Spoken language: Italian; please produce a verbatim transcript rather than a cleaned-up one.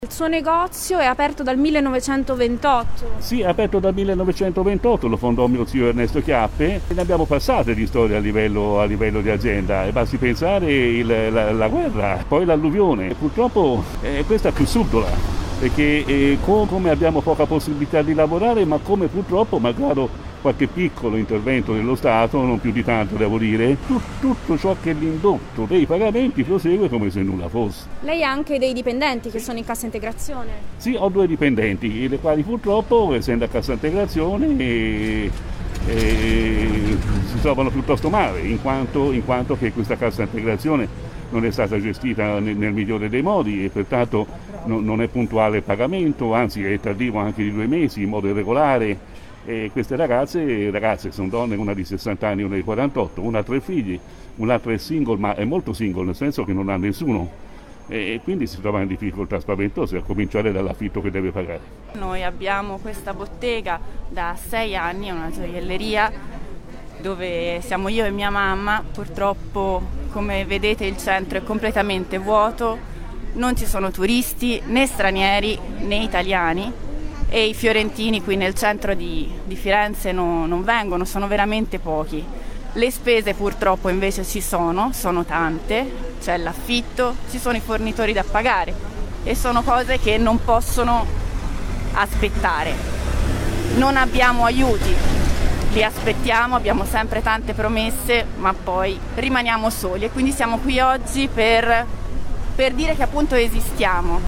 Il suo negozio è aperto dal millenovecentoventotto. Sì, è aperto dal millenovecentoventotto, lo fondò mio zio Ernesto Chiappe e ne abbiamo passate di storie a livello, a livello di azienda. E basti pensare il, la, la guerra, poi l'alluvione. Purtroppo eh, questa è più subdola, perché eh, come abbiamo poca possibilità di lavorare, ma come purtroppo, malgrado qualche piccolo intervento dello Stato, non più di tanto devo dire, tut, tutto ciò che è l'indotto dei pagamenti prosegue come se nulla fosse. Lei ha anche dei dipendenti che sono in cassa integrazione? Sì, ho due dipendenti, le quali purtroppo, essendo a cassa integrazione, e, e, si trovano piuttosto male, in quanto, in quanto che questa cassa integrazione non è stata gestita nel, nel migliore dei modi e pertanto non, non è puntuale il pagamento, anzi è tardivo anche di due mesi in modo irregolare. E queste ragazze, ragazze sono donne, una di sessanta anni e una di quarantotto, una ha tre figli, un'altra è single, ma è molto single, nel senso che non ha nessuno e quindi si trova in difficoltà spaventose, a cominciare dall'affitto che deve pagare. Noi abbiamo questa bottega da sei anni, è una gioielleria dove siamo io e mia mamma. Purtroppo, come vedete, il centro è completamente vuoto, non ci sono turisti né stranieri né italiani. E i fiorentini qui nel centro di, di Firenze no, non vengono, sono veramente pochi. Le spese purtroppo invece ci sono, sono tante, c'è l'affitto, ci sono i fornitori da pagare e sono cose che non possono aspettare. Non abbiamo aiuti, li aspettiamo, abbiamo sempre tante promesse, ma poi rimaniamo soli e quindi siamo qui oggi per, per dire che appunto esistiamo.